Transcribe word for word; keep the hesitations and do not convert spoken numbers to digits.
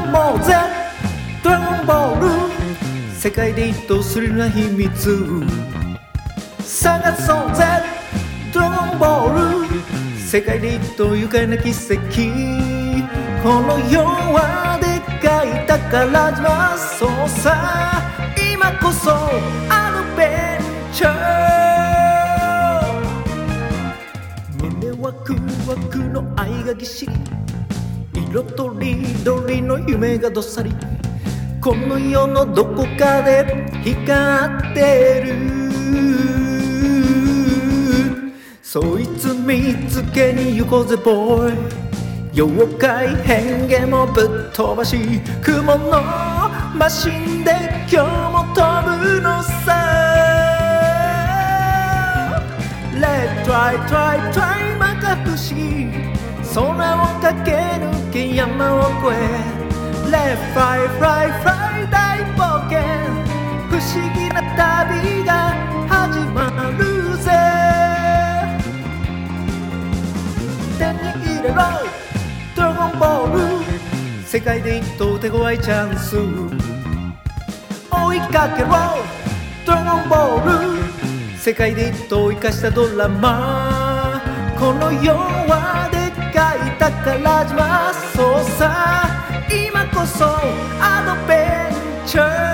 もうぜドラゴンボール世界で一等スリルな秘密探そうぜドラゴンボール世界で一等愉快な奇跡この世はでかい宝島そうさ今こそアドベンチャー胸ワクワクの愛がぎっしり色とりどりの夢がどっさりこの世のどこかで光ってるそいつ見つけに行こうぜボーイ妖怪変化もぶっ飛ばし雲のマシンで今日も飛ぶのさ Let's try try try 摩訶不思議空を駆け抜け山を越え Let's fly fly fly 大冒険不思議な旅が始まるぜ手に入れろドラゴンボール世界で一等手強いチャンス追いかけろドラゴンボール世界で一等を生かしたドラマこの世はでかい宝島そうさ今こそアドベンチャー